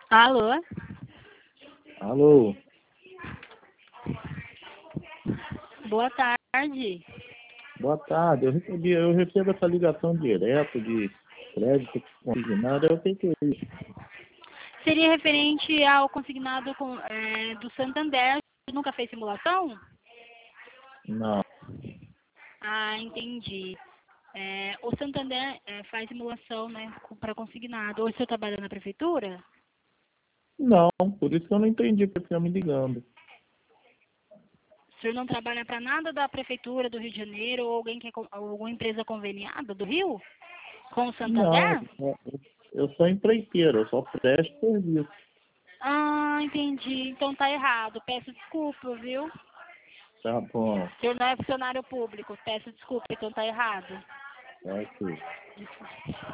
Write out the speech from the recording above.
Alô? Alô, Boa tarde. boa tarde. Eu recebo essa ligação direto de crédito consignado. O que é isso? Seria referente ao consignado do Santander. Você nunca fez simulação? Não, Ah, entendi. O Santander faz simulação, né, para consignado. Hoje você trabalha na prefeitura? não, por isso que eu não entendi porque estão me ligando. O senhor não trabalha para nada da prefeitura do Rio de Janeiro ou alguma empresa conveniada do Rio com o Não, Santander? eu sou empreiteiro, eu só presto serviço. Ah, entendi. Então tá errado. Peço desculpa, viu? O Tá bom, senhor não é funcionário público. Peço desculpa, então tá errado. tá ok.